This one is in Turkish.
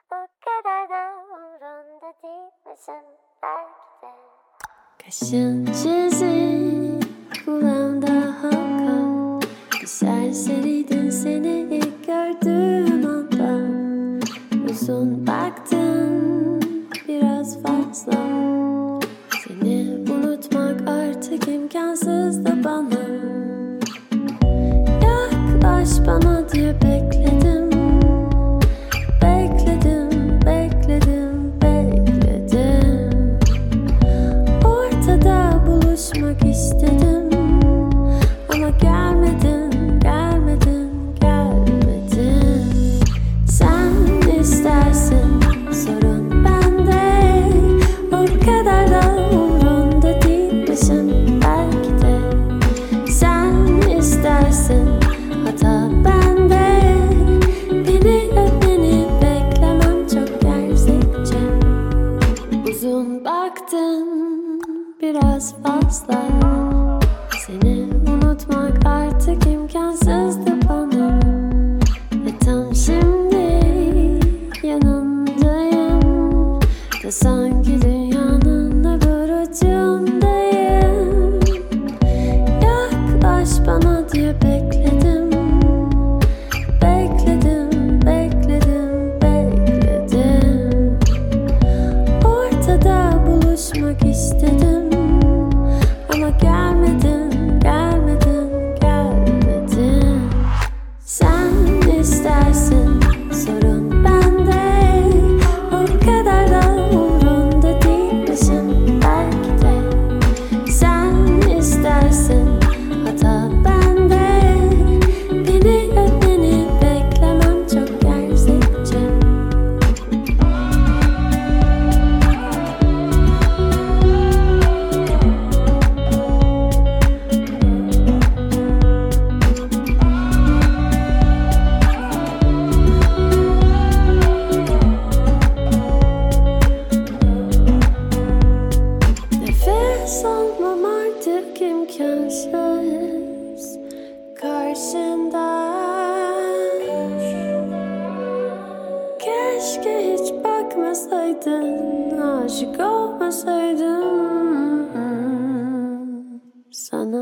Bu kadar da umrunda değilmişim belki de. Kaşın çizik, kulağımda halka. Bir serseriydin seni ilk gördüğüm anda. Uzun baktın, biraz fazla. Seni unutmak artık imkansızdı bana. Yaklaş bana diye bekledim. Bekledim, bekledim, bekledim. Ortada buluşmak istedim. Ama gelmedin, gelmedin, gelmedin. Sen istersin, sorun bende. O kadar da umrunda değilmişim belki de. Sen istersin, hata bende. Beni öpmeni beklemem çok gerçekçi. Uzun baktın, biraz fazla. Seni unutmak artık imkansızdı bana. Ve tam şimdi yanındayım. Da sanki dünyanın öbür ucundayım. Yaklaş bana diye bekledim. Bekledim, bekledim, bekledim. Ortada buluşmak istedim. Ama gelmedin, gelmedin, gelmedin. Sen istersin, sorun bende. O kadar da umrunda değilmişim belki de. Sen istersin, hata bende. Beni öpmeni beklemem çok gerçekçi. Nefes almam artık imkansız karşında. Keşke hiç bakmasaydın, aşık olmasaydım sana.